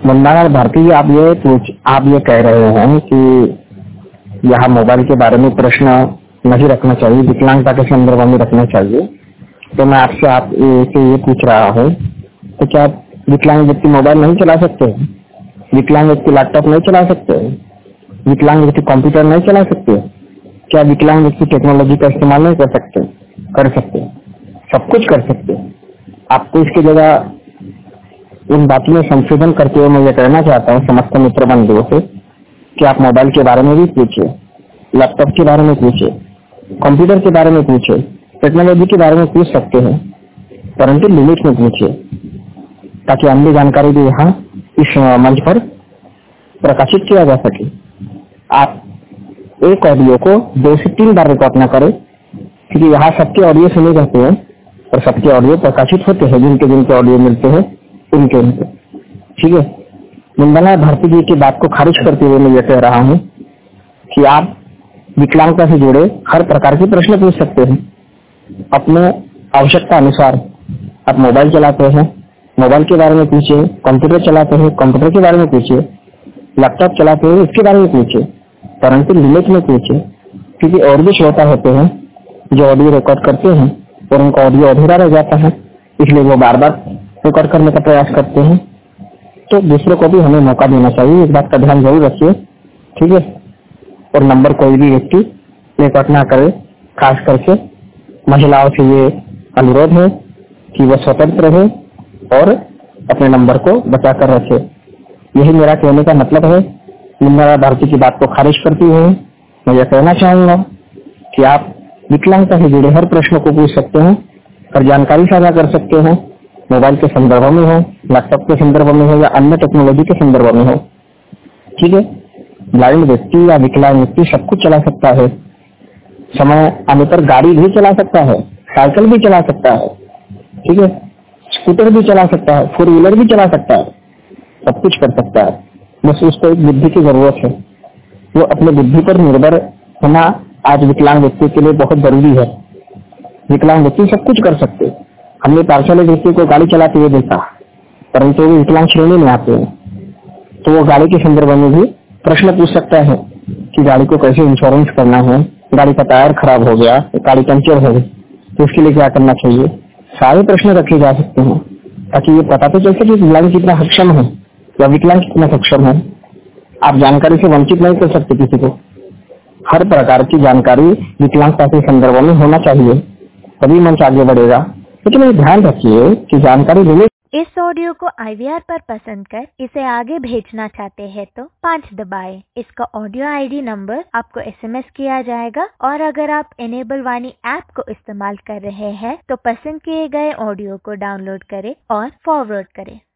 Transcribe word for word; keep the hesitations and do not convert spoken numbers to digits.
वंदना भारती जी, आप ये पूछ आप ये कह रहे हैं कि यहाँ मोबाइल के बारे में प्रश्न नहीं रखना चाहिए, विकलांगता के संदर्भ में रखना चाहिए। तो मैं आपसे आप से ये पूछ रहा हूँ, तो क्या विकलांग व्यक्ति मोबाइल नहीं चला सकते? विकलांग व्यक्ति लैपटॉप नहीं चला सकते? विकलांग व्यक्ति कंप्यूटर नहीं चला सकते? क्या विकलांग व्यक्ति टेक्नोलॉजी का इस्तेमाल नहीं कर सकते? कर सकते, सब कुछ कर सकते। आपको इसकी जगह इन बातों में संशोधन करते हुए मैं ये कहना चाहता हूँ समस्त मित्र बंधुओं से कि आप मोबाइल के बारे में भी पूछिए, लैपटॉप के बारे में पूछिए, कंप्यूटर के बारे में पूछिए, टेक्नोलॉजी के बारे में पूछ सकते हैं, परंतु लिमिट में पूछिए, ताकि अन्य जानकारी भी यहाँ इस मंच पर प्रकाशित किया जा सके। आप एक ऑडियो को दो से तीन बार रिकॉर्ड न करें, क्योंकि यहाँ सबके ऑडियो सुने जाते हैं और सबके ऑडियो प्रकाशित होते हैं, जिनके जिनके ऑडियो मिलते हैं उनके उनके। ठीक है, वंदना भारती जी की बात को खारिज करते हुए मैं ये कह रहा हूँ कि आप विकलांगता से जुड़े हर प्रकार के प्रश्न पूछ सकते हैं। अपने आवश्यकता अनुसार आप मोबाइल चलाते हैं, मोबाइल के बारे में पूछिए, कंप्यूटर चलाते हैं, कंप्यूटर के बारे में पूछिए, लैपटॉप चलाते हैं, इसके बारे में पूछिए, परंतु लिमिट में पूछिए, क्योंकि और भी श्रोता होते हैं जो ऑडियो रिकॉर्ड करते हैं और उनका ऑडियो अधूरा रह जाता है, इसलिए वो बार बार रिकॉर्ड करने का प्रयास करते हैं। तो दूसरों को भी हमें मौका देना चाहिए, इस बात का ध्यान जरूर रखिए। ठीक है, और नंबर कोई भी व्यक्ति रिकॉर्ड ना करे, खास करके महिलाओं से ये अनुरोध है कि वह स्वतंत्र रहे और अपने नंबर को बचा कर रखे। यही मेरा कहने का मतलब है। वंदना भारती की बात को खारिज करती हुए मैं यह कहना चाहूंगा कि आप विकलांगता से जुड़े हर प्रश्न को पूछ सकते हैं और जानकारी साझा कर सकते हैं, मोबाइल के संदर्भ में हो, लैपटॉप के संदर्भ में हो या अन्य टेक्नोलॉजी के संदर्भ में हो। ठीक है, ब्लाइंड व्यक्ति या विकलांग व्यक्ति सब कुछ चला सकता है, समय आने पर गाड़ी भी चला सकता है, साइकिल भी चला सकता है, ठीक है, स्कूटर भी चला सकता है, फोर व्हीलर भी चला सकता है, सब कुछ कर सकता है। बस उसको एक बुद्धि की जरूरत है। वो अपने बुद्धि पर निर्भर होना आज विकलांग व्यक्ति के लिए बहुत जरूरी है। विकलांग व्यक्ति सब कुछ कर सकते। हमने पार्सल व्यक्ति को गाड़ी चलाते हुए देखा, परंतु वो विकलांग श्रेणी में आते हैं, तो वो गाड़ी के संदर्भ में भी प्रश्न पूछ सकता है कि गाड़ी को कैसे इंश्योरेंस करना है, गाड़ी का टायर खराब हो गया, गाड़ी पंचर हो गई तो उसके लिए क्या करना चाहिए। सारे प्रश्न रखे जा सकते हैं ताकि ये पता तो चल सके कि विकलांग कितना सक्षम है या विकलांग कितना सक्षम है। आप जानकारी से वंचित नहीं कर सकते किसी को। हर प्रकार की जानकारी विकलांगता के संदर्भ में होना चाहिए, तभी मंच आगे बढ़ेगा। लेकिन ये ध्यान रखिए कि जानकारी लेने इस ऑडियो को आई वी आर पर पसंद कर इसे आगे भेजना चाहते हैं तो पाँच दबाएं। इसका ऑडियो आई डी नंबर आपको एस एम एस किया जाएगा और अगर आप एनेबल वाणी ऐप को इस्तेमाल कर रहे हैं तो पसंद किए गए ऑडियो को डाउनलोड करें और फॉरवर्ड करें।